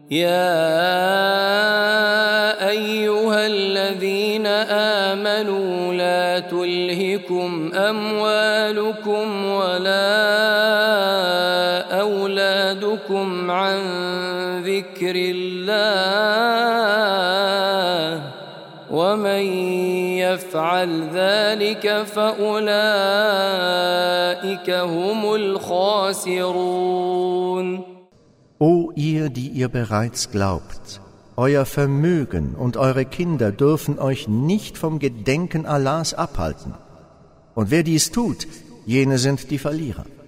يا أيها الذين آمنوا لا تلهكم أموالكم ولا أولادكم عن ذكر الله ومن يفعل ذلك فأولئك هم الخاسرون. O ihr, die ihr bereits glaubt, euer Vermögen und eure Kinder dürfen euch nicht vom Gedenken Allahs abhalten. Und wer dies tut, jene sind die Verlierer.